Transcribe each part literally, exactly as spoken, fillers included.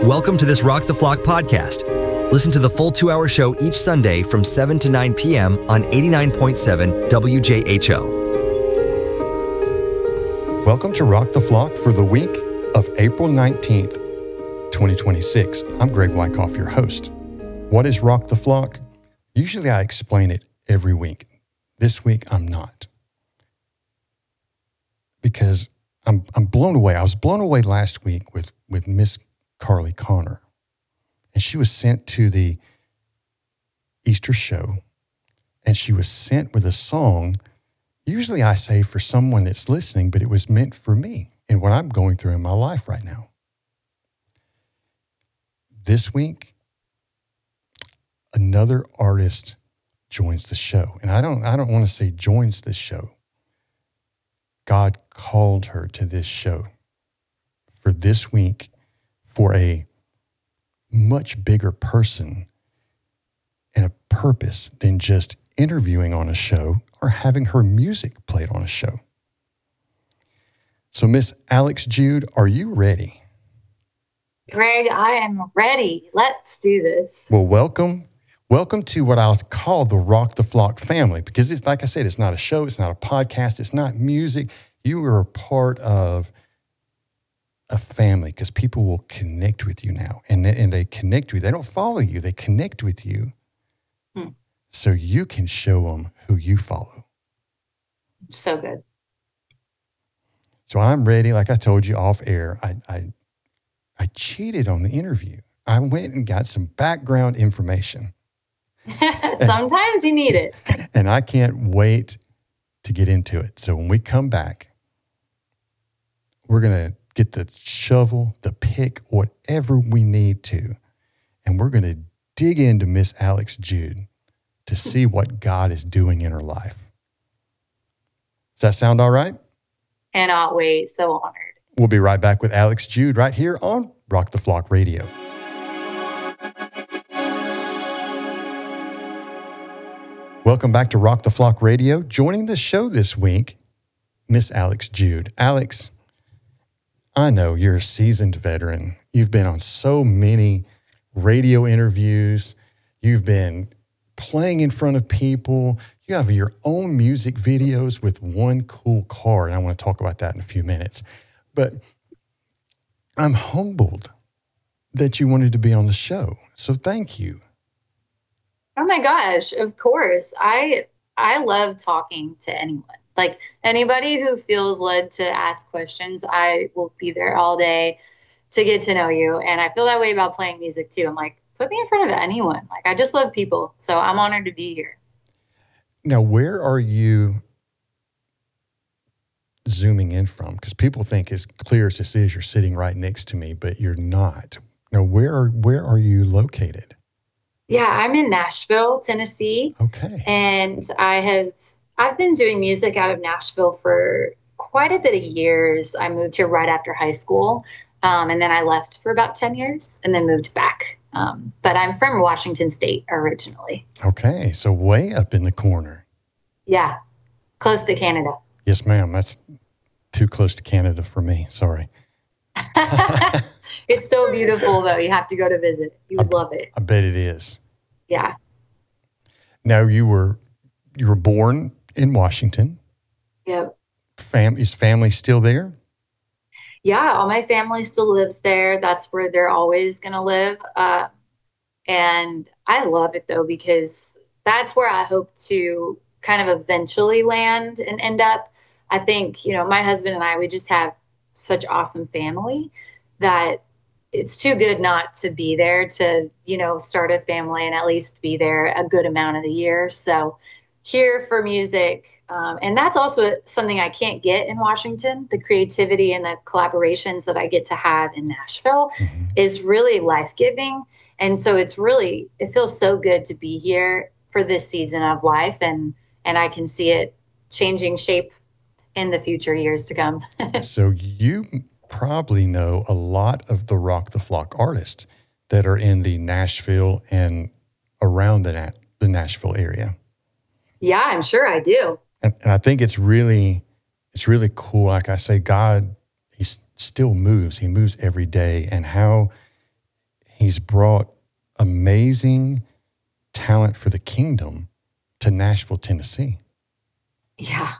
Welcome to this Rock the Flock podcast. Listen to the full two-hour show each Sunday from seven to nine p.m. on eighty-nine point seven W J H O. Welcome to Rock the Flock for the week of April nineteenth, twenty twenty-six. I'm Greg Wyckoff, your host. What is Rock the Flock? Usually I explain it every week. This week I'm not. Because I'm I'm blown away. I was blown away last week with, with Miss Carly Connor. And she was sent to the Easter show. And she was sent with a song. Usually I say for someone that's listening, but it was meant for me and what I'm going through in my life right now. This week, another artist joins the show. And I don't I don't want to say joins the show. God called her to this show for this week for a much bigger person and a purpose than just interviewing on a show or having her music played on a show. So, Miss Alex Jude, are you ready? Greg, I am ready. Let's do this. Well, welcome. Welcome to what I'll call the Rock the Flock family, because it's, like I said, it's not a show, it's not a podcast, it's not music. You are a part of a family because people will connect with you now. And, and they connect with you. They don't follow you, they connect with you. Hmm. So you can show them who you follow. So good. So I'm ready. Like I told you off air, I, I, I cheated on the interview. I went and got some background information. Sometimes and, you need it. And I can't wait to get into it. So when we come back, we're going to get the shovel, the pick, whatever we need to. And we're going to dig into Miss Alex Jude to see what God is doing in her life. Does that sound all right? Cannot wait. So honored. We'll be right back with Alex Jude right here on Rock the Flock Radio. Welcome back to Rock the Flock Radio. Joining the show this week, Miss Alex Jude. Alex, I know you're a seasoned veteran. You've been on so many radio interviews. You've been playing in front of people. You have your own music videos with one cool car, and I want to talk about that in a few minutes. But I'm humbled that you wanted to be on the show. So thank you. Oh my gosh, of course. I I love talking to anyone. Like anybody who feels led to ask questions, I will be there all day to get to know you. And I feel that way about playing music too. I'm like, put me in front of anyone. Like I just love people. So I'm honored to be here. Now, where are you zooming in from? Because people think as clear as this is, you're sitting right next to me, but you're not. Now, where are, where are you located? Yeah, I'm in Nashville, Tennessee. Okay. And I have, I've been doing music out of Nashville for quite a bit of years. I moved here right after high school. Um, and then I left for about ten years and then moved back. Um, but I'm from Washington State originally. Okay. So way up in the corner. Yeah. Close to Canada. Yes, ma'am. That's too close to Canada for me. Sorry. It's so beautiful, though. You have to go to visit. You would I, love it. I bet it is. Yeah. Now, you were you were born in Washington. Yep. Fam- is family still there? Yeah, all my family still lives there. That's where they're always going to live. Uh, and I love it, though, because that's where I hope to kind of eventually land and end up. I think, you know, my husband and I, we just have such awesome family that it's too good not to be there to, you know, start a family and at least be there a good amount of the year. So here for music. Um, and that's also something I can't get in Washington. The creativity and the collaborations that I get to have in Nashville mm-hmm. is really life-giving. And so it's really, it feels so good to be here for this season of life. And, and I can see it changing shape in the future years to come. So you probably know a lot of the Rock the Flock artists that are in the Nashville and around the, Na- the Nashville area. Yeah, I'm sure I do. And, and I think it's really, it's really cool. Like I say, God, he still moves. He moves every day. And how He's brought amazing talent for the kingdom to Nashville, Tennessee. Yeah.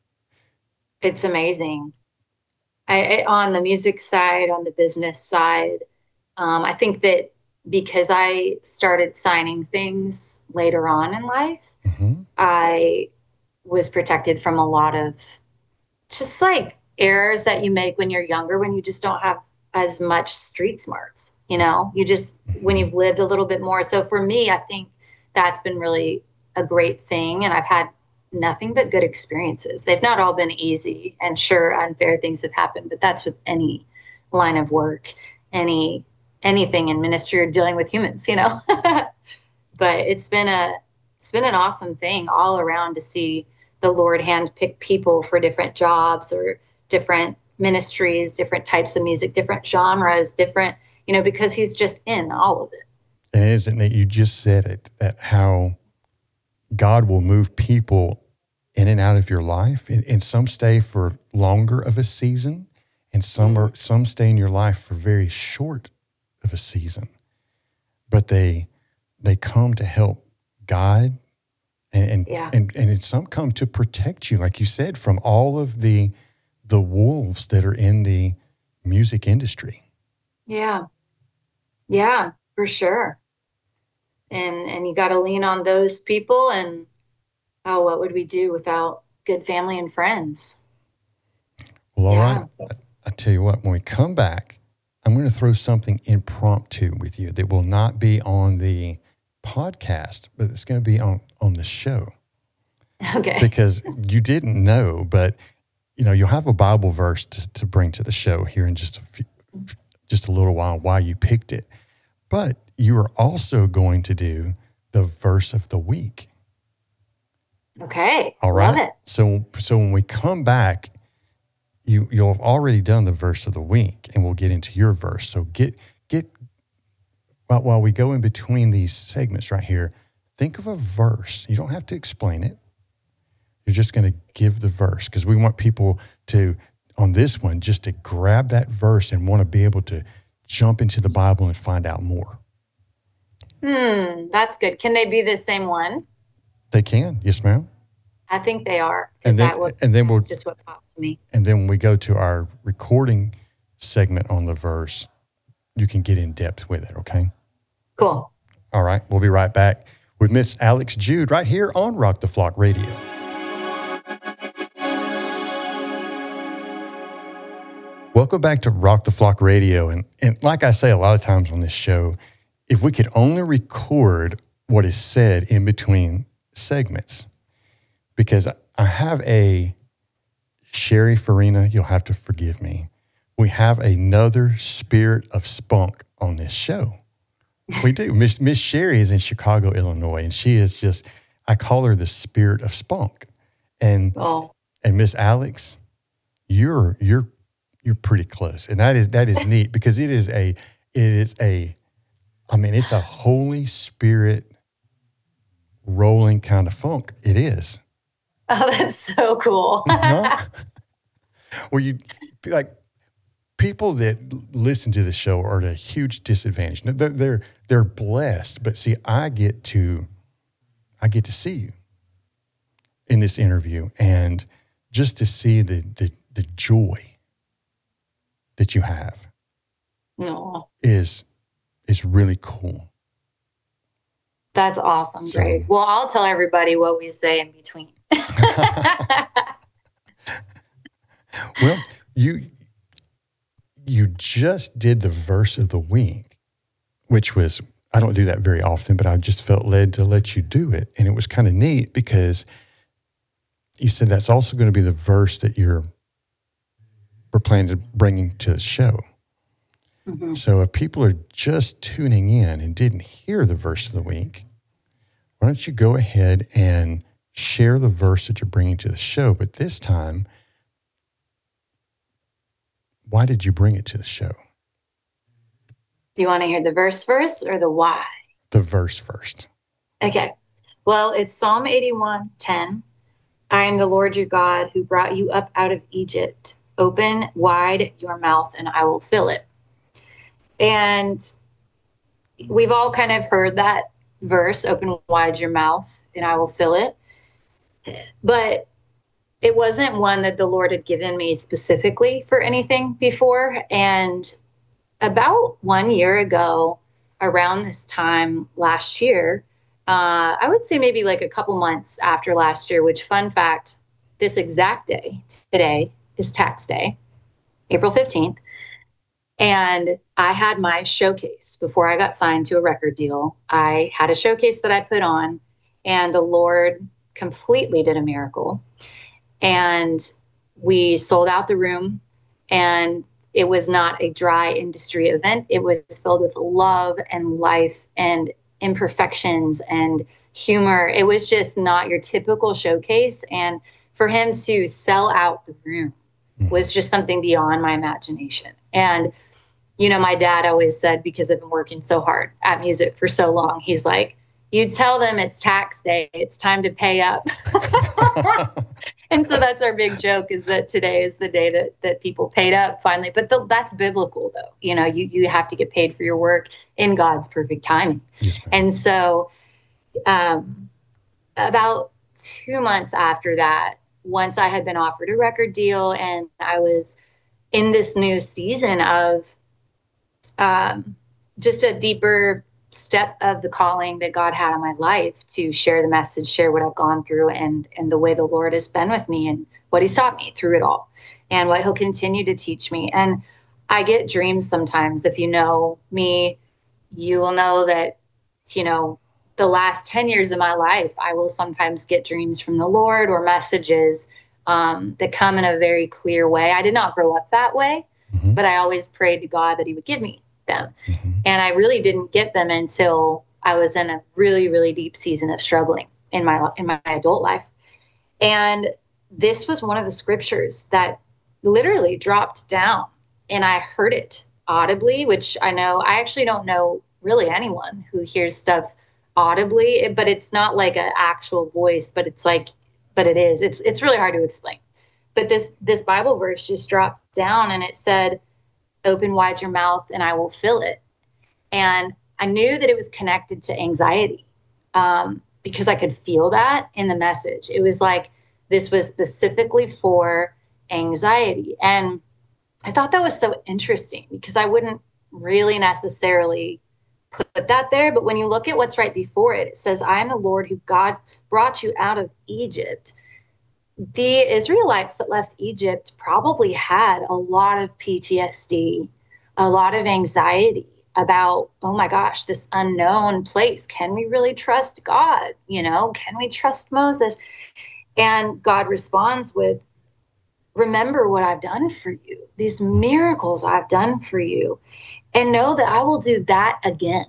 It's amazing. I, I, on the music side, on the business side, um, I think that because I started signing things later on in life, mm-hmm. I was protected from a lot of just like errors that you make when you're younger, when you just don't have as much street smarts, you know, you just, mm-hmm. when you've lived a little bit more. So for me, I think that's been really a great thing. And I've had nothing but good experiences. They've not all been easy, and sure, unfair things have happened, but that's with any line of work, any, anything in ministry or dealing with humans, you know, but it's been a, it's been an awesome thing all around to see the Lord handpick people for different jobs or different ministries, different types of music, different genres, different, you know, because he's just in all of it. And isn't it, you just said it, that how God will move people in and out of your life, and, and some stay for longer of a season, and some are some stay in your life for very short of a season. But they they come to help guide, and and, yeah. and and in some come to protect you, like you said, from all of the the wolves that are in the music industry. Yeah, yeah, for sure. And and you got to lean on those people. And oh, what would we do without good family and friends? Well, all yeah. right. I, I tell you what, when we come back, I'm going to throw something impromptu with you that will not be on the podcast, but it's going to be on, on the show. Okay. Because you didn't know, but you know, you'll have a Bible verse to, to bring to the show here in just a few, just a little while, why you picked it. But you are also going to do the verse of the week. Okay. All right. Love it. So, so when we come back, you, you'll have already done the verse of the week, and we'll get into your verse. So get, get, while, while we go in between these segments right here, think of a verse. You don't have to explain it. You're just going to give the verse, because we want people to, on this one, just to grab that verse and want to be able to jump into the Bible and find out more. Hmm, that's good. Can they be the same one? They can. Yes, ma'am. I think they are. And then, that would, and then we'll just what popped to me. And then when we go to our recording segment on the verse, you can get in depth with it, okay? Cool. All right. We'll be right back with Miss Alex Jude right here on Rock the Flock Radio. Welcome back to Rock the Flock Radio. And, and like I say a lot of times on this show, if we could only record what is said in between segments, because I have a Sherry Farina, you'll have to forgive me. We have another spirit of spunk on this show. We do. Miss Miss Sherry is in Chicago, Illinois, and she is just, I call her the spirit of spunk. And oh. and Miss Alex, you're you're you're pretty close. And that is that is neat, because it is a it is a I mean, it's a Holy Spirit rolling kind of funk. It is. Oh, that's so cool. uh-huh. Well, you like people that listen to the show are at a huge disadvantage. They're, they're they're blessed, but see, I get to I get to see you in this interview, and just to see the the, the joy that you have no. is is really cool. That's awesome. So, great. Well, I'll tell everybody what we say in between. Well, you you just did the verse of the week, which was, I don't do that very often, but I just felt led to let you do it. And it was kind of neat, because you said that's also going to be the verse that you're we're planning to bringing to the show. Mm-hmm. So if people are just tuning in and didn't hear the verse of the week, why don't you go ahead and share the verse that you're bringing to the show? But this time, why did you bring it to the show? Do you want to hear the verse first or the why? The verse first. Okay. Well, it's Psalm eighty-one ten. I am the Lord your God who brought you up out of Egypt. Open wide your mouth and I will fill it. And we've all kind of heard that verse, open wide your mouth and I will fill it. But it wasn't one that the Lord had given me specifically for anything before. And about one year ago, around this time last year, uh, I would say maybe like a couple months after last year, which, fun fact, this exact day, today is tax day, April fifteenth. And I had my showcase before I got signed to a record deal. I had a showcase that I put on, and the Lord completely did a miracle. And we sold out the room, and it was not a dry industry event. It was filled with love and life and imperfections and humor. It was just not your typical showcase. And for him to sell out the room was just something beyond my imagination. And, you know, my dad always said, because I've been working so hard at music for so long, he's like, you tell them it's tax day, it's time to pay up. And so that's our big joke, is that today is the day that that people paid up finally. But the, that's biblical, though. You know, you, you have to get paid for your work in God's perfect timing. Yes, and so um, about two months after that, once I had been offered a record deal and I was in this new season of um, just a deeper step of the calling that God had on my life to share the message, share what I've gone through, and and the way the Lord has been with me and what he's taught me through it all and what he'll continue to teach me. And I get dreams sometimes. If you know me, you will know that, you know, the last ten years of my life, I will sometimes get dreams from the Lord or messages um, that come in a very clear way. I did not grow up that way, mm-hmm. but I always prayed to God that he would give me them. Mm-hmm. And I really didn't get them until I was in a really, really deep season of struggling in my in my adult life. And this was one of the scriptures that literally dropped down, and I heard it audibly, which I know I actually don't know really anyone who hears stuff audibly, but it's not like an actual voice, but it's like, but it is. It's it's really hard to explain. But this this Bible verse just dropped down, and it said, open wide your mouth and I will fill it. And I knew that it was connected to anxiety um, because I could feel that in the message. It was like this was specifically for anxiety. And I thought that was so interesting because I wouldn't really necessarily put that there. But when you look at what's right before it, it says, I am the Lord who God brought you out of Egypt. The Israelites that left Egypt probably had a lot of P T S D, a lot of anxiety about, oh my gosh, this unknown place. Can we really trust God? You know, can we trust Moses? And God responds with, remember what I've done for you, these miracles I've done for you, and know that I will do that again.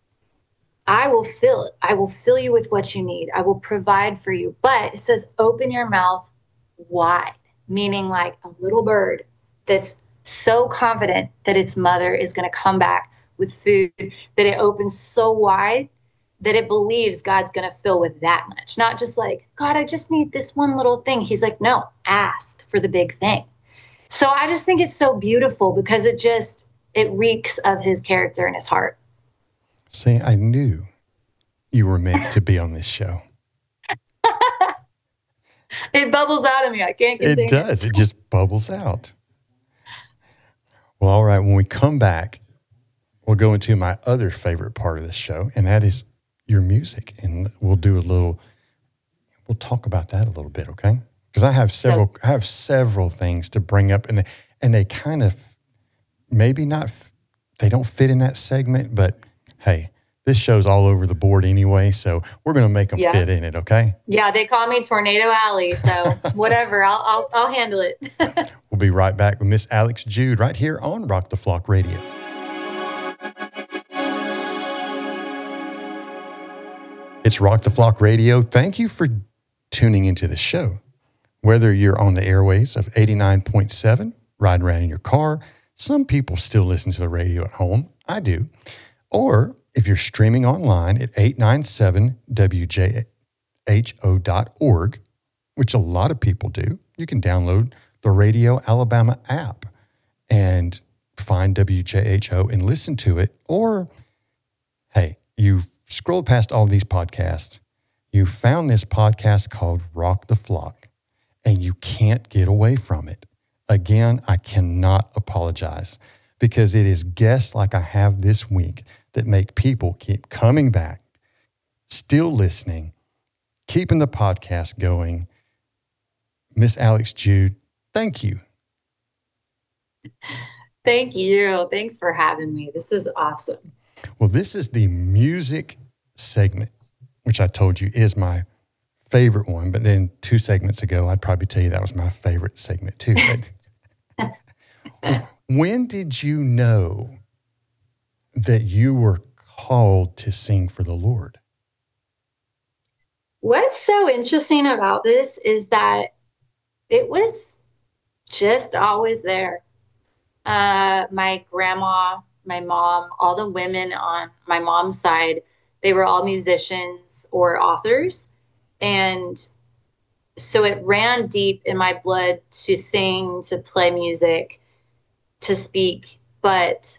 I will fill it. I will fill you with what you need. I will provide for you. But it says, open your mouth wide, meaning like a little bird that's so confident that its mother is going to come back with food, that it opens so wide that it believes God's going to fill with that much. Not just like, God, I just need this one little thing. He's like, no, ask for the big thing. So I just think it's so beautiful because it just, it reeks of his character and his heart. See, I knew you were meant to be on this show. It bubbles out of me. I can't continue. It does. It just bubbles out. Well, all right. When we come back, we'll go into my other favorite part of the show, and that is your music. And we'll do a little, we'll talk about that a little bit, okay? Because I have several, I have several things to bring up, and and they kind of, maybe not, they don't fit in that segment, but hey, this show's all over the board anyway, so we're going to make them yeah. fit in it, okay? Yeah, they call me Tornado Alley, so whatever, I'll, I'll I'll handle it. We'll be right back with Miss Alex Jude right here on Rock the Flock Radio. It's Rock the Flock Radio. Thank you for tuning into the show. Whether you're on the airways of eighty-nine point seven, riding around in your car, some people still listen to the radio at home. I do. Or if you're streaming online at eight ninety-seven W J H O dot org, which a lot of people do, you can download the Radio Alabama app and find W J H O and listen to it. Or you've scrolled past all these podcasts. You found this podcast called Rock the Flock, and you can't get away from it. Again, I cannot apologize because it is guests like I have this week that make people keep coming back, still listening, keeping the podcast going. Miss Alex Jude, thank you. Thank you. Thanks for having me. This is awesome. Well, this is the music segment, which I told you is my favorite one. But then two segments ago, I'd probably tell you that was my favorite segment too. But when did you know that you were called to sing for the Lord? What's so interesting about this is that it was just always there. Uh, my grandma, my mom, all the women on my mom's side, they were all musicians or authors. And so it ran deep in my blood to sing, to play music, to speak, but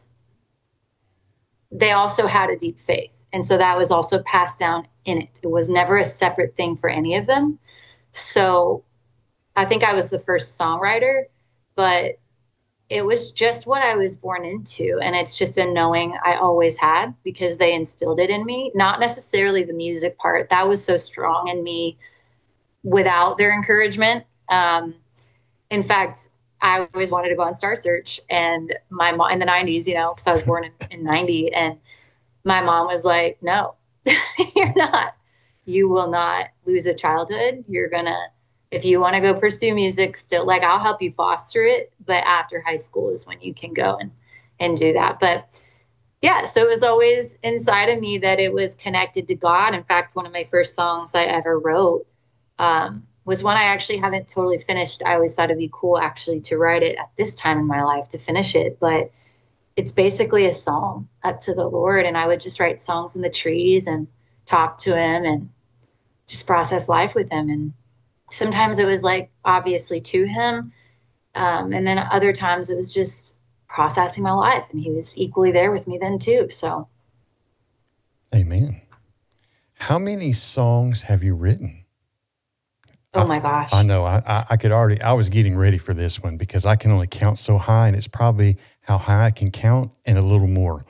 they also had a deep faith. And so that was also passed down in it. It was never a separate thing for any of them. So I think I was the first songwriter, but it was just what I was born into. And it's just a knowing I always had because they instilled it in me, not necessarily the music part. That was so strong in me without their encouragement. Um, in fact, I always wanted to go on Star Search, and my mom in the nineties, you know, because I was born in, in ninety, and my mom was like, no, you're not. You will not lose a childhood. You're going to, if you want to go pursue music still, like I'll help you foster it. But after high school is when you can go and, and do that. But yeah, so it was always inside of me that it was connected to God. In fact, one of my first songs I ever wrote um, was one I actually haven't totally finished. I always thought it'd be cool actually to write it at this time in my life to finish it. But it's basically a song up to the Lord. And I would just write songs in the trees and talk to him and just process life with him. And sometimes it was like, obviously to him. Um, and then other times it was just processing my life, and he was equally there with me then too. So. Amen. How many songs have you written? Oh my gosh. I, I know. I, I, I could already, I was getting ready for this one because I can only count so high, and it's probably how high I can count and a little more.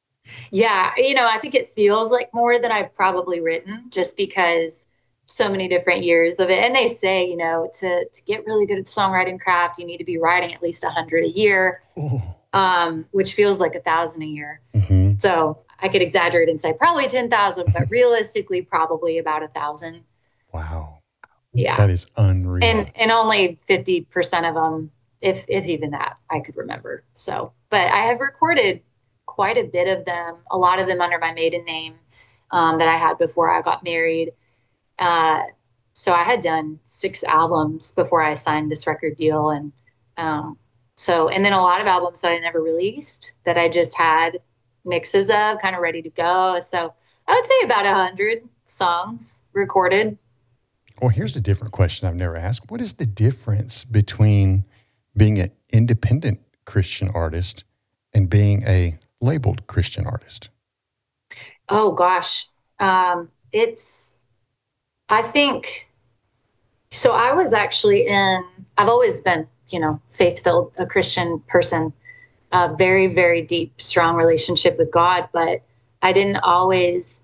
Yeah. You know, I think it feels like more than I've probably written just because so many different years of it. And they say, you know, to, to get really good at the songwriting craft, you need to be writing at least a hundred a year, um, which feels like a thousand a year. Mm-hmm. So I could exaggerate and say probably ten thousand, but realistically, probably about a thousand. Wow. Yeah. That is unreal. And, and only fifty percent of them, if, if even that, I could remember. So, but I have recorded quite a bit of them, a lot of them under my maiden name, um, that I had before I got married. Uh, so I had done six albums before I signed this record deal. And, um, so, and then a lot of albums that I never released that I just had mixes of kind of ready to go. So I would say about a hundred songs recorded. Well, here's a different question I've never asked. What is the difference between being an independent Christian artist and being a labeled Christian artist? Oh gosh. Um, it's, I think, so I was actually in, I've always been, you know, faith-filled, a Christian person, a very, very deep, strong relationship with God, but I didn't always,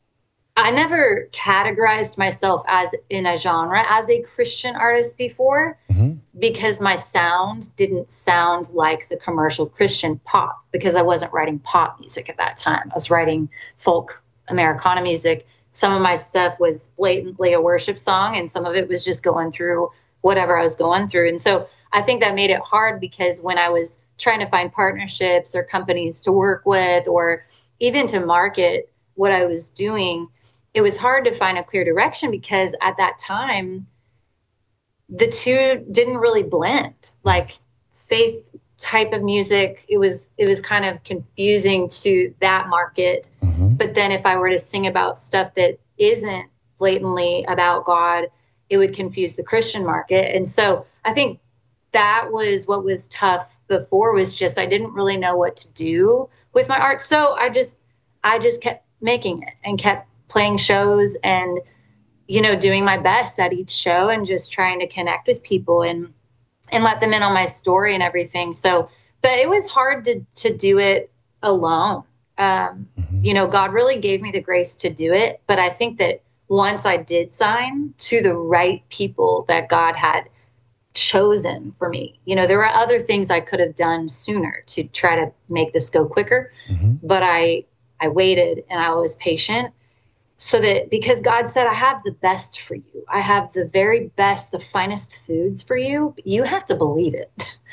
I never categorized myself as in a genre as a Christian artist before, Mm-hmm. because my sound didn't sound like the commercial Christian pop, because I wasn't writing pop music at that time. I was writing folk Americana music. Some of my stuff was blatantly a worship song, and some of it was just going through whatever I was going through. And so I think that made it hard, because when I was trying to find partnerships or companies to work with, or even to market what I was doing, it was hard to find a clear direction, because at that time, the two didn't really blend. Like faith type of music, it was it was kind of confusing to that market. Mm-hmm. But then if I were to sing about stuff that isn't blatantly about God, it would confuse the Christian market. And so I think that was what was tough before, was just I didn't really know what to do with my art. So I just I just kept making it and kept playing shows and, you know, doing my best at each show and just trying to connect with people and, and let them in on my story and everything. So, but it was hard to, to do it alone. Um, mm-hmm. You know, God really gave me the grace to do it. But I think that once I did sign to the right people that God had chosen for me, you know, there were other things I could have done sooner to try to make this go quicker. Mm-hmm. But I, I waited and I was patient so that, because God said, I have the best for you. I have the very best, the finest foods for you. You have to believe it.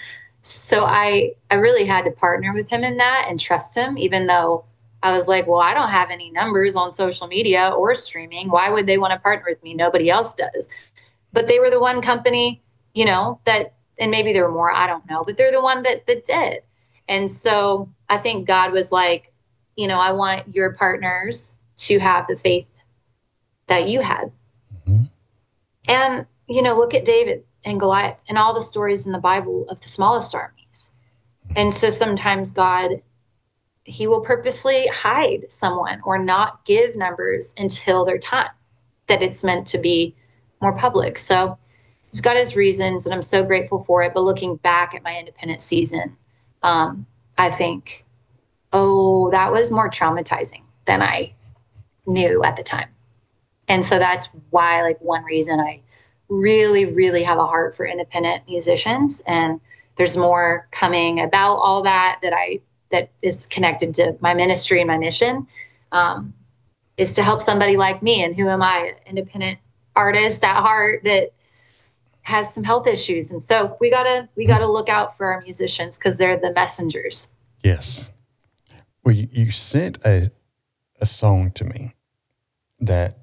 So I, I really had to partner with him in that and trust him, even though I was like, well, I don't have any numbers on social media or streaming. Why would they want to partner with me? Nobody else does. But they were the one company, you know, that, and maybe there were more, I don't know, but they're the one that, that did. And so I think God was like, you know, I want your partners to have the faith that you had. Mm-hmm. And, you know, look at David and Goliath and all the stories in the Bible of the smallest armies. And so sometimes God, he will purposely hide someone or not give numbers until their time, that it's meant to be more public. So he's got his reasons and I'm so grateful for it. But looking back at my independent season, um, I think, oh, that was more traumatizing than I knew at the time. And so that's why, like, one reason I really, really have a heart for independent musicians. And there's more coming about all that, that I, that is connected to my ministry and my mission, um, is to help somebody like me. And who am I? An independent artist at heart that has some health issues. And so we gotta, we gotta look out for our musicians because they're the messengers. Yes. Well, you, you sent a, a song to me that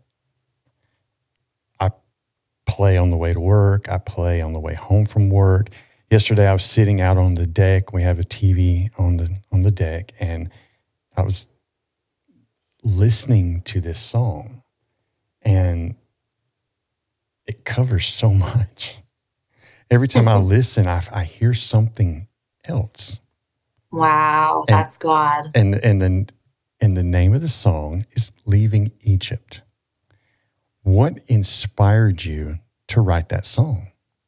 I play on the way to work. I play on the way home from work. Yesterday, I was sitting out on the deck. We have a T V on the on the deck, and I was listening to this song, and it covers so much. Every time I listen, I, I hear something else. Wow, and, that's God. And and then and the name of the song is "Leaving Egypt." What inspired you to write that song?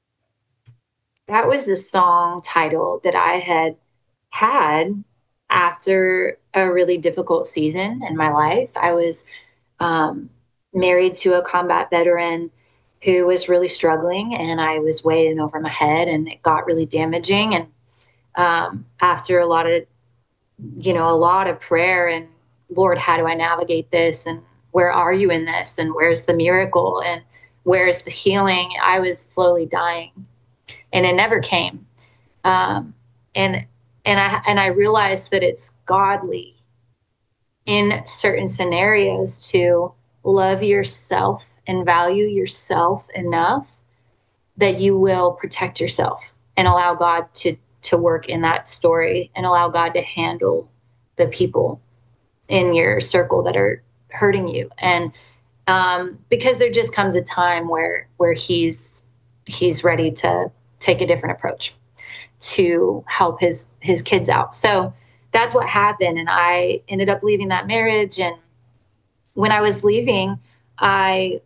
That was the song title that I had had after a really difficult season in my life. I was um, married to a combat veteran who was really struggling, and I was way in over my head, and it got really damaging. And um, after a lot of, you know, a lot of prayer and, Lord, how do I navigate this? And where are you in this? And where's the miracle? And where's the healing? I was slowly dying. And it never came. Um, and and I and I realized that it's godly in certain scenarios to love yourself and value yourself enough that you will protect yourself and allow God to to work in that story and allow God to handle the people in your circle that are hurting you. And um, because there just comes a time where where he's he's ready to take a different approach to help his, his kids out. So that's what happened. And I ended up leaving that marriage. And when I was leaving, I,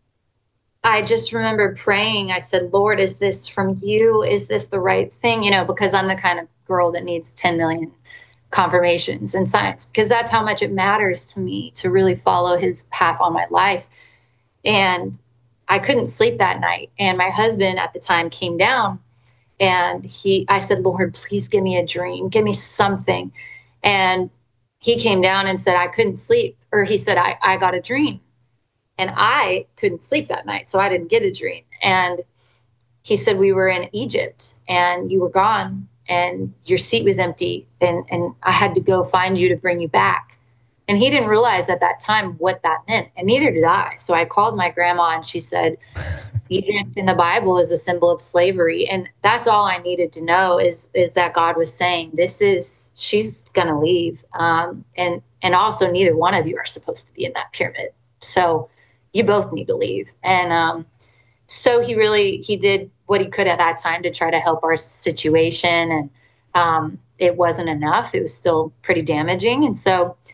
I just remember praying. I said, Lord, is this from you? Is this the right thing? You know, because I'm the kind of girl that needs ten million confirmations and signs, because that's how much it matters to me to really follow his path on my life. And I couldn't sleep that night. And my husband at the time came down and he, I said, Lord, please give me a dream, give me something. And he came down and said, I couldn't sleep. Or he said, I, I got a dream. And I couldn't sleep that night. So I didn't get a dream. And he said, we were in Egypt and you were gone and your seat was empty. And, and I had to go find you to bring you back. And he didn't realize at that time what that meant, and neither did I. So I called my grandma and she said, Egypt in the Bible is a symbol of slavery. And that's all I needed to know is, is that God was saying, this is, she's going to leave. Um, and, and also neither one of you are supposed to be in that pyramid. So you both need to leave. And um, so he really, he did what he could at that time to try to help our situation. And um, it wasn't enough. It was still pretty damaging. And so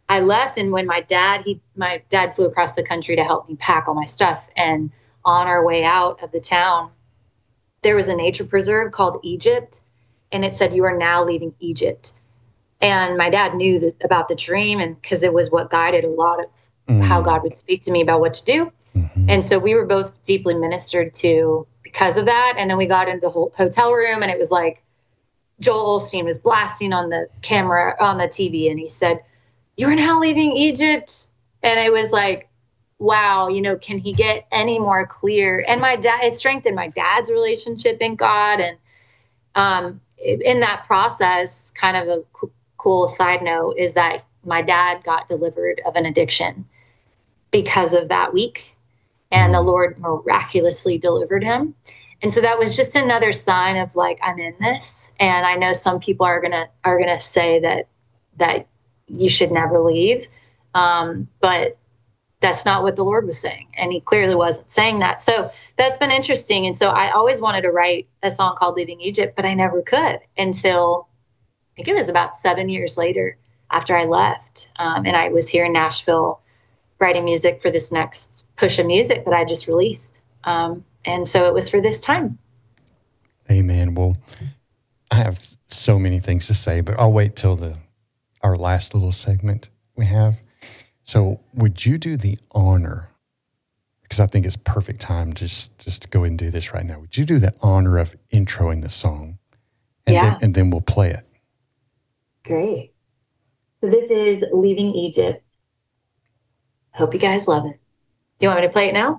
I left, and when my dad, he, my dad flew across the country to help me pack all my stuff. And on our way out of the town, there was a nature preserve called Egypt, and it said, "You are now leaving Egypt." And my dad knew that, about the dream, and because it was what guided a lot of mm. how God would speak to me about what to do. Mm-hmm. And so we were both deeply ministered to because of that. And then we got into the whole hotel room, and it was like Joel Osteen was blasting on the camera, on the T V, and he said, "You are now leaving Egypt." And it was like, wow, you know, can he get any more clear? And my dad, it strengthened my dad's relationship in God. And um, in that process, kind of a c- cool side note is that my dad got delivered of an addiction because of that week. And the Lord miraculously delivered him. And so that was just another sign of like, I'm in this. And I know some people are going to, are going to say that, that you should never leave. Um, but that's not what the Lord was saying. And he clearly wasn't saying that. So that's been interesting. And so I always wanted to write a song called Leaving Egypt, but I never could until I think it was about seven years later after I left. Um, and I was here in Nashville writing music for this next push of music that I just released. Um, and so it was for this time. Amen. Well, I have so many things to say, but I'll wait till the our last little segment we have. So would you do the honor, because I think it's perfect time just, just to go ahead and do this right now. Would you do the honor of introing the song? And yeah. Then, and then we'll play it. Great. So this is Leaving Egypt. Hope you guys love it. Do you want me to play it now?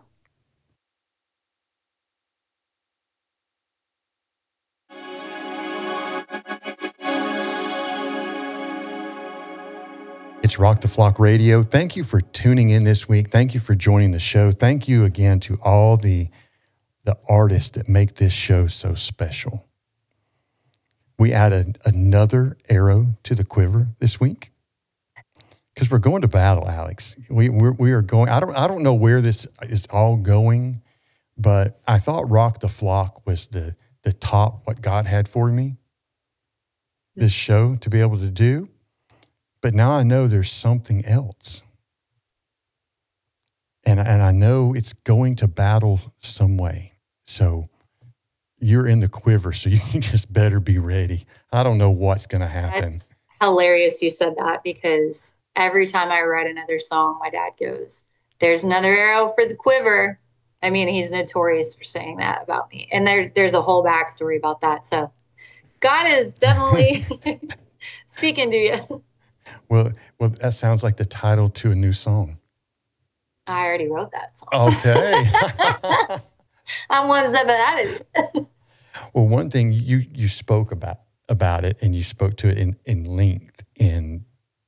It's Rock the Flock Radio. Thank you for tuning in this week. Thank you for joining the show. Thank you again to all the, the artists that make this show so special. We added another arrow to the quiver this week because we're going to battle, Alex. We we're, we are going. I don't I don't know where this is all going, but I thought Rock the Flock was the the top what God had for me. This show to be able to do. But now I know there's something else. And, and I know it's going to battle some way. So you're in the quiver, so you just better be ready. I don't know what's going to happen. That's hilarious you said that, because every time I write another song, my dad goes, "There's another arrow for the quiver." I mean, he's notorious for saying that about me. And there, there's a whole backstory about that. So God is definitely speaking to you. Well, well, that sounds like the title to a new song. I already wrote that song. Okay. I'm one step ahead of you. Well, one thing you you spoke about about it, and you spoke to it in, in length in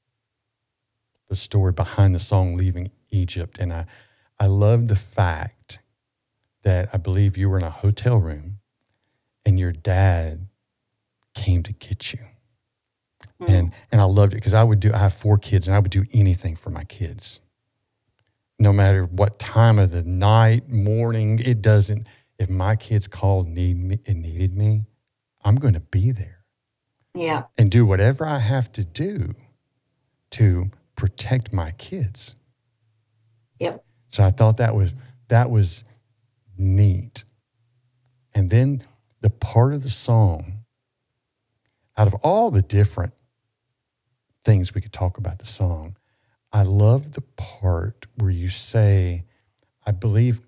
the story behind the song Leaving Egypt. And I, I love the fact that I believe you were in a hotel room and your dad came to get you. Mm. And and I loved it because I would do, I have four kids and I would do anything for my kids. No matter what time of the night, morning, it doesn't, if my kids called need me and needed me, I'm going to be there. Yeah. And do whatever I have to do to protect my kids. Yep. So I thought that was that was neat. And then the part of the song, out of all the different things we could talk about the song, I love the part where you say, I believe,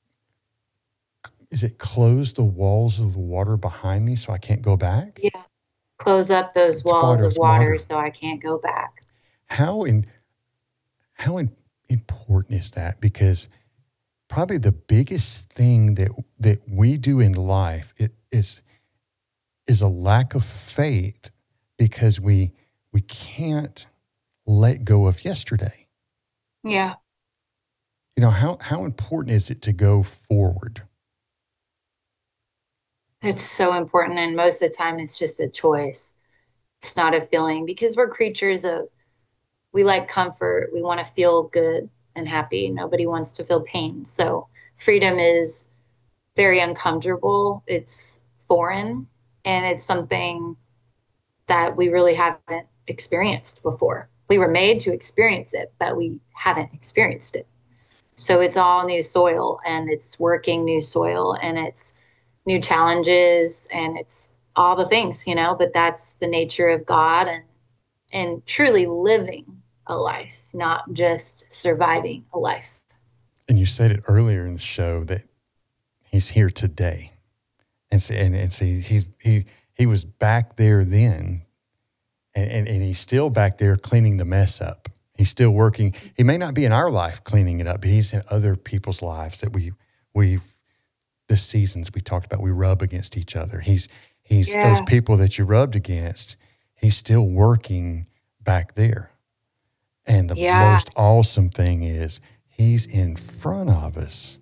is it close the walls of the water behind me so I can't go back? Yeah. Close up those walls of water, water so I can't go back. How in, how in, important is that? Because probably the biggest thing that that we do in life it is is a lack of faith, because we we can't let go of yesterday. Yeah. You know, how how important is it to go forward? It's so important, and most of the time it's just a choice. It's not a feeling, because we're creatures of, we like comfort. We want to feel good and happy. Nobody wants to feel pain. So freedom is very uncomfortable. It's foreign, and it's something that we really haven't experienced before. we were made to experience it, but we haven't experienced it. So it's all new soil, and it's working new soil, and it's new challenges, and it's all the things, you know, but that's the nature of God, and, and truly living a life, not just surviving a life. And you said it earlier in the show that he's here today. And see, and, and see, he's, he, he was back there then, and, and, and he's still back there cleaning the mess up. He's still working. He may not be in our life cleaning it up, but he's in other people's lives that we, we've, the seasons we talked about, we rub against each other. He's, he's yeah. those people that you rubbed against, he's still working back there. And the yeah. most awesome thing is he's in front of us,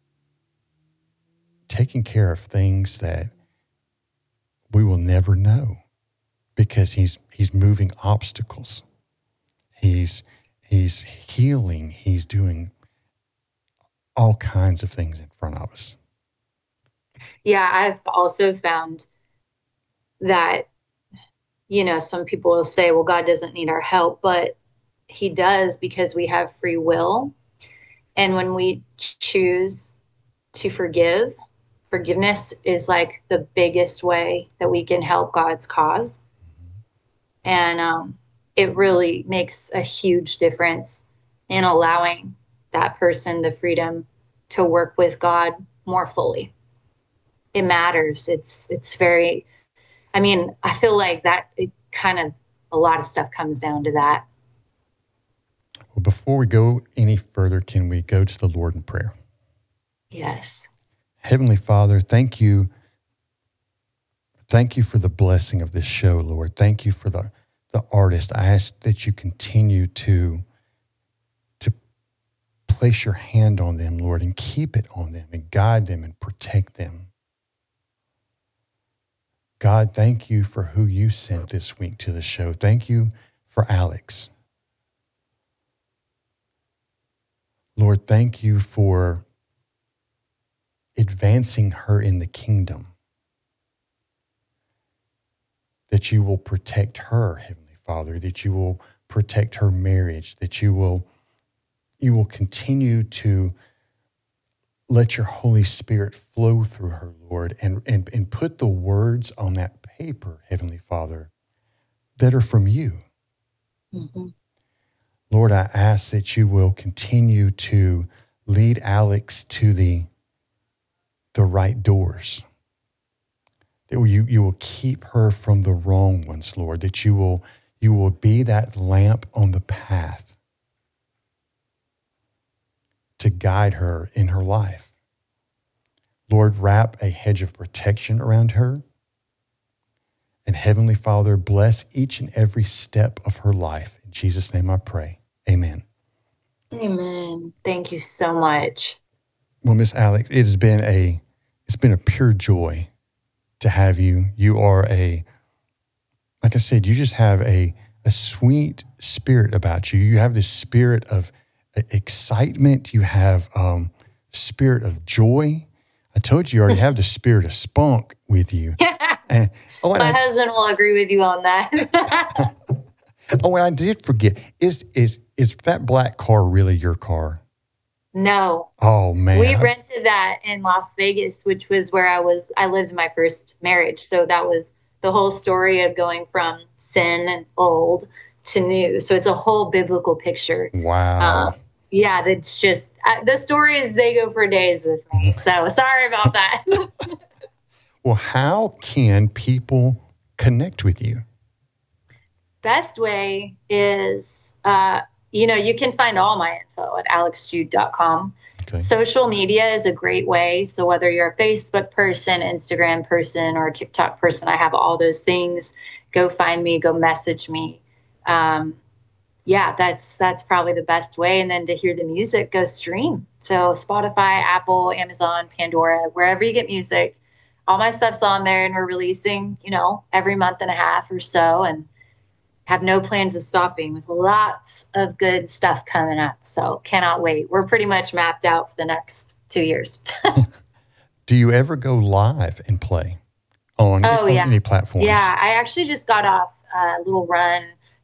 taking care of things that we will never know, because he's he's moving obstacles. He's he's healing. He's doing all kinds of things in front of us. Yeah, I've also found that, you know, some people will say, well, God doesn't need our help, but he does, because we have free will. And when we choose to forgive, forgiveness is like the biggest way that we can help God's cause. And um, it really makes a huge difference in allowing that person the freedom to work with God more fully. It matters. It's, it's very, I mean, I feel like that it kind of, a lot of stuff comes down to that. Well, before we go any further, can we go to the Lord in prayer? Yes. Heavenly Father, thank you. Thank you for the blessing of this show, Lord. Thank you for the, the artist. I ask that you continue to, to place your hand on them, Lord, and keep it on them and guide them and protect them. God, thank you for who you sent this week to the show. Thank you for Alex. Lord, thank you for advancing her in the kingdom, that you will protect her, Heavenly Father, that you will protect her marriage, that you will, you will continue to let your Holy Spirit flow through her, Lord, and, and, and put the words on that paper, Heavenly Father, that are from you. Mm-hmm. Lord, I ask that you will continue to lead Alex to the, the right doors, that you, you will keep her from the wrong ones, Lord, that you will, you will be that lamp on the path to guide her in her life. Lord, wrap a hedge of protection around her. And Heavenly Father, bless each and every step of her life. In Jesus' name I pray. Amen. Amen. Thank you so much. Well, Miss Alex, it has been a, it's been a pure joy to have you. You are a, like I said, you just have a, a sweet spirit about you. You have this spirit of excitement. You have um spirit of joy. I told you you already have the spirit of spunk with you. And, oh, and My I, husband will agree with you on that. oh, and I did forget. Is is is that black car really your car? No. Oh, man. We rented that in Las Vegas, which was where I was, I lived my first marriage. So that was the whole story of going from sin and old to new. So it's a whole biblical picture. Wow. Um, yeah, that's just, uh, the stories, they go for days with me. So sorry about that. Well, how can people connect with you? Best way is, uh, you know, you can find all my info at alex jude dot com. Okay. Social media is a great way. So whether you're a Facebook person, Instagram person, or a TikTok person, I have all those things. Go find me, go message me. Um, yeah, that's that's probably the best way. And then to hear the music, go stream. So Spotify, Apple, Amazon, Pandora, wherever you get music, all my stuff's on there, and we're releasing, you know, every month and a half or so, and have no plans of stopping, with lots of good stuff coming up. So cannot wait. We're pretty much mapped out for the next two years. Do you ever go live and play on, oh, on yeah. any platforms? Yeah, I actually just got off a little run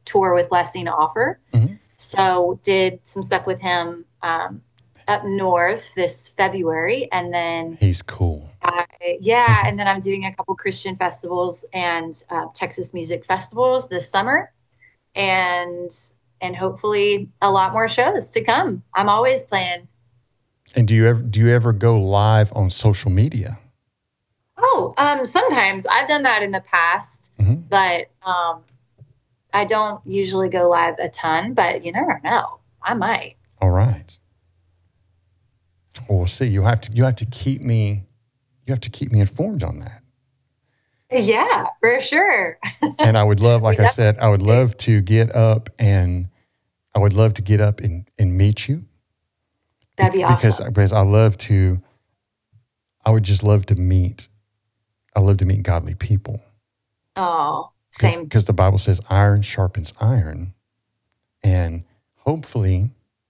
tour with Blessing to Offer. Mm-hmm. So did some stuff with him um, up north this February. And then he's cool. I, yeah. And then I'm doing a couple Christian festivals and uh, Texas music festivals this summer. And, and hopefully a lot more shows to come. I'm always playing. And do you ever, do you ever go live on social media? Oh, um, sometimes I've done that in the past, mm-hmm. but um, I don't usually go live a ton, but you never know. I might. All right. Well, we'll see. You have to, you have to keep me, you have to keep me informed on that. Yeah, for sure. And I would love, like I said, I would love to get up and I would love to get up and, and meet you. That'd be because, awesome. Because I love to, I would just love to meet, I love to meet godly people. Oh, same. Because the Bible says iron sharpens iron. And hopefully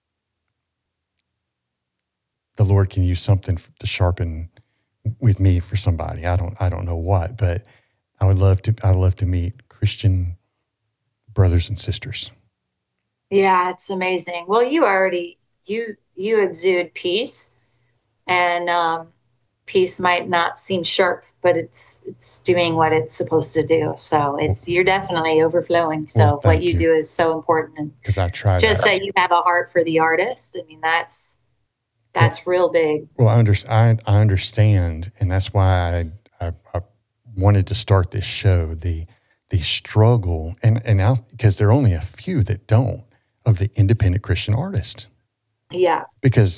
the Lord can use something to sharpen with me for somebody. I don't I don't know what, but I would love to I'd love to meet Christian brothers and sisters. Yeah, it's amazing. Well, you already you you exude peace, and um, peace might not seem sharp, but it's it's doing what it's supposed to do. So it's you're definitely overflowing. So well, what you, you do is so important. Because I try just that. that you have a heart for the artist. I mean, that's that's well, real big. Well, I, under, I, I understand, and that's why I, I I wanted to start this show. The the struggle, and and because there are only a few that don't, of the independent Christian artist. Yeah. Because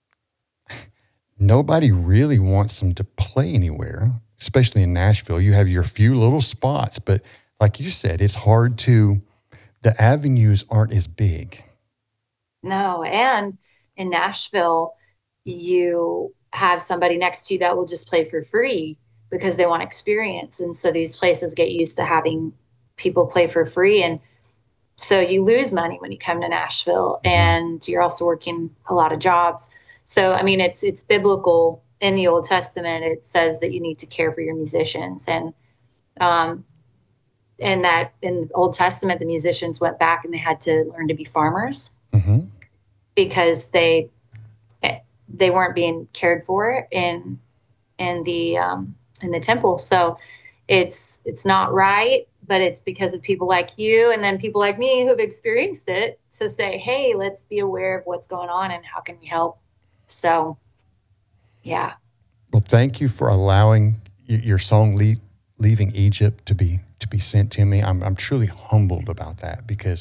nobody really wants them to play anywhere, especially in Nashville. You have your few little spots, but like you said, it's hard to, the avenues aren't as big. No, and in Nashville, you have somebody next to you that will just play for free because they want experience. And so these places get used to having people play for free. And so you lose money when you come to Nashville, mm-hmm. and you're also working a lot of jobs. So, I mean, it's it's biblical in the Old Testament. It says that you need to care for your musicians. And um, and that in the Old Testament, the musicians went back and they had to learn to be farmers, mm-hmm. because they they weren't being cared for in in the um, in the temple. So it's it's not right, but it's because of people like you and then people like me who've experienced it to say, hey, let's be aware of what's going on and how can we help. So, yeah. Well, thank you for allowing your song Le- "Leaving Egypt" to be to be sent to me. I'm I'm truly humbled about that because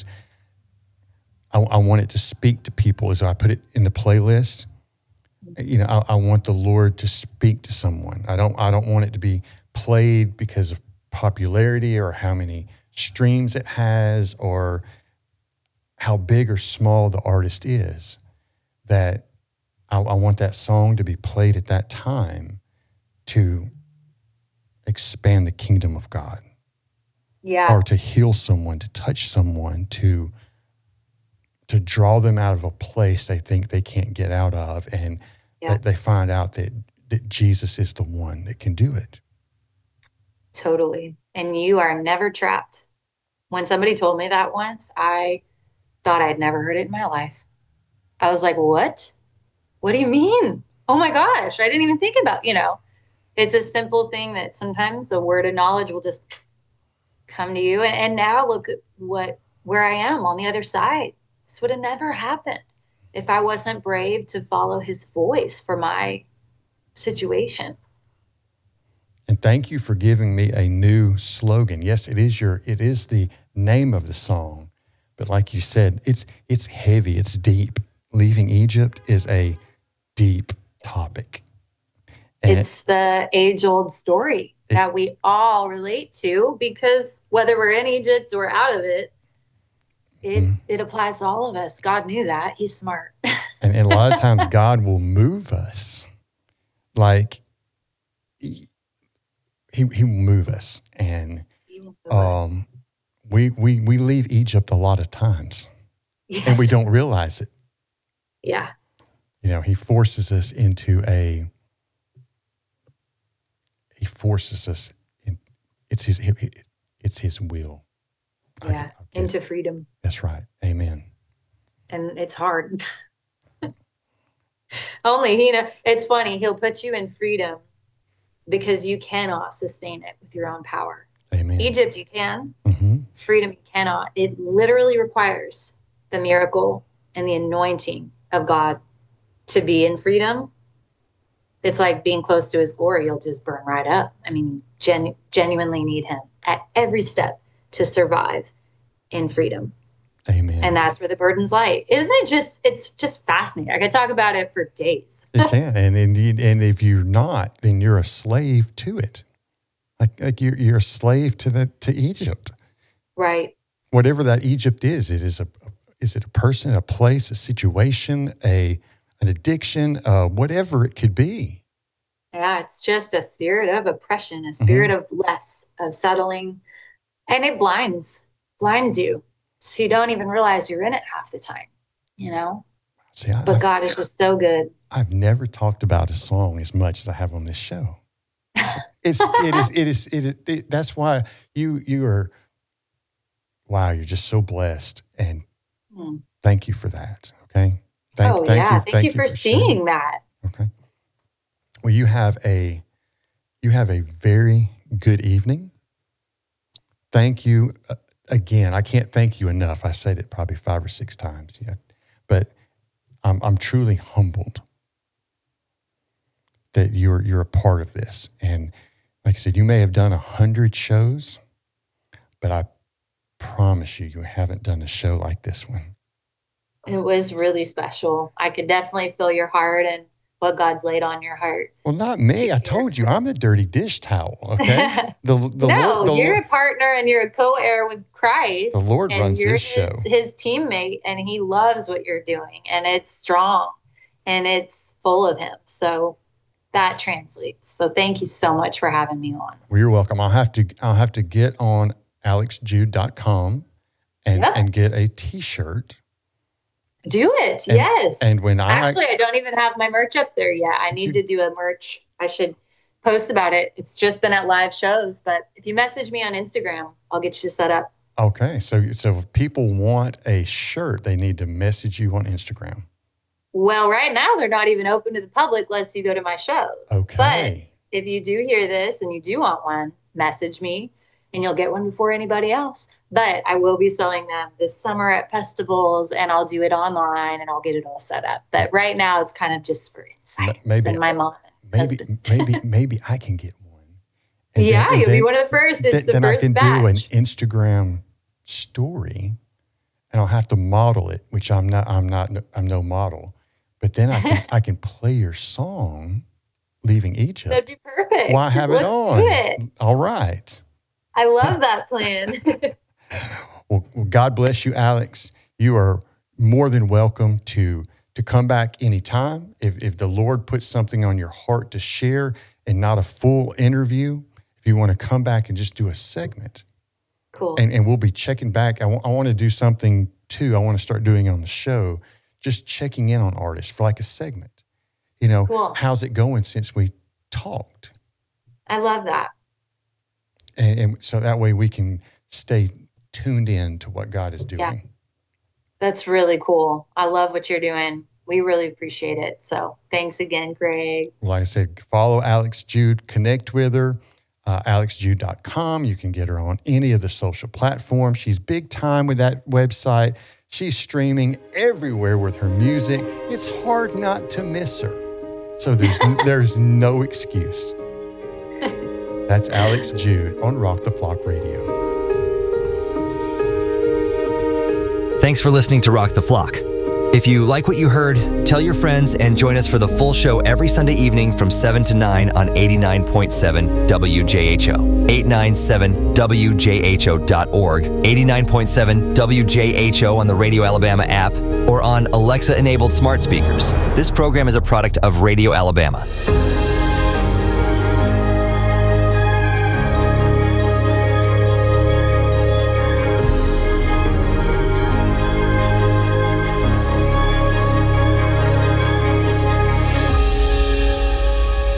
I, I want it to speak to people as I put it in the playlist. You know, I, I want the Lord to speak to someone. I don't I don't want it to be played because of popularity or how many streams it has or how big or small the artist is. That I, I want that song to be played at that time to expand the kingdom of God. Yeah. Or to heal someone, to touch someone, to to draw them out of a place they think they can't get out of, and yeah. they, they find out that, that Jesus is the one that can do it. Totally. And you are never trapped. When somebody told me that once, I thought I'd never heard it in my life. I was like, what? What do you mean? Oh my gosh, I didn't even think about, you know, it's a simple thing that sometimes the word of knowledge will just come to you. And, and now look at what, where I am on the other side. This would have never happened if I wasn't brave to follow his voice for my situation. And thank you for giving me a new slogan. Yes, it is your, it is the name of the song, but like you said, it's it's heavy, it's deep. Leaving Egypt is a deep topic. And it's the age-old story it, that we all relate to, because whether we're in Egypt or out of it, it mm. it applies to all of us. God knew that. He's smart. and, and a lot of times God will move us. Like, he, he will move us. And move um, us. we, we, we leave Egypt a lot of times. Yes. And we don't realize it. Yeah. You know, he forces us into a, he forces us in, it's his, it's his will. Yeah, into freedom. That's right. Amen. And it's hard. Only he know. It's funny. He'll put you in freedom because you cannot sustain it with your own power. Amen. Egypt, you can. Mm-hmm. Freedom, you cannot. It literally requires the miracle and the anointing of God to be in freedom. It's like being close to his glory. He'll just burn right up. I mean, you genu- genuinely need him at every step to survive in freedom. Amen. And that's where the burden's light. Isn't it just, it's just fascinating. I could talk about it for days. You can. And indeed, and if you're not, then you're a slave to it. Like, like you're, you're a slave to the, to Egypt. Right. Whatever that Egypt is, it is a, is it a person, a place, a situation, a, an addiction, uh, whatever it could be. Yeah. It's just a spirit of oppression, a spirit mm-hmm. of less, of settling, and it blinds, blinds you. So you don't even realize you're in it half the time, you know? See, I, but God is just so good. I've never talked about a song as much as I have on this show. It's, it is, it is, it is, it, that's why you, you are, wow, you're just so blessed. And hmm. thank you for that. Okay. Thank, oh, thank yeah. you. Thank, thank you for, you for seeing sharing. that. Okay. Well, you have a, you have a very good evening. Thank you. Uh, Again, I can't thank you enough. I said it probably five or six times yet, but I'm I'm truly humbled that you're you're a part of this. And like I said, you may have done a hundred shows, but I promise you, you haven't done a show like this one. It was really special. I could definitely feel your heart and what God's laid on your heart. Well, not me. I told you, I'm the dirty dish towel, okay? The, the no, Lord, the you're Lord, a partner and you're a co-heir with Christ. The Lord and runs you're this his, show. his teammate, and he loves what you're doing, and it's strong, and it's full of him. So that translates. So thank you so much for having me on. Well, you're welcome. I'll have to I'll have to get on alex jude dot com and, yep. and get a t-shirt. Do it. And, yes. And when I actually, I don't even have my merch up there yet. I need you, to do a merch. I should post about it. It's just been at live shows, but if you message me on Instagram, I'll get you set up. Okay. So, so if people want a shirt, they need to message you on Instagram. Well, right now they're not even open to the public unless you go to my shows. Okay. But if you do hear this and you do want one, message me and you'll get one before anybody else. But I will be selling them this summer at festivals, and I'll do it online, and I'll get it all set up. But right now, it's kind of just for insiders maybe, and my mom. Maybe, maybe, maybe I can get one. And yeah, then, you'll then, be one of the first. It's th- the then first I can batch. do an Instagram story, and I'll have to model it, which I'm not. I'm not. I'm no model. But then I can I can play your song, "Leaving Egypt." That'd be perfect. Why have Let's it on? Do it. All right. I love that plan. well, well, God bless you, Alex. You are more than welcome to to come back anytime. If if the Lord puts something on your heart to share and not a full interview, if you want to come back and just do a segment. Cool. And and we'll be checking back. I, w- I want to do something too. I want to start doing it on the show, just checking in on artists for like a segment. You know, cool. How's it going since we talked? I love that. And, and so that way we can stay tuned in to what God is doing. Yeah. That's really cool. I love what you're doing. We really appreciate it. So thanks again, Greg. Like I said, follow Alex Jude, connect with her, uh, alex jude dot com. You can get her on any of the social platforms. She's big time with that website. She's streaming everywhere with her music. It's hard not to miss her. So there's there's no excuse. That's Alex Jude on Rock the Flock Radio. Thanks for listening to Rock the Flock. If you like what you heard, tell your friends and join us for the full show every Sunday evening from seven to nine on eighty-nine point seven W J H O, eight ninety-seven W J H O dot org, eighty-nine point seven W J H O on the Radio Alabama app, or on Alexa-enabled smart speakers. This program is a product of Radio Alabama.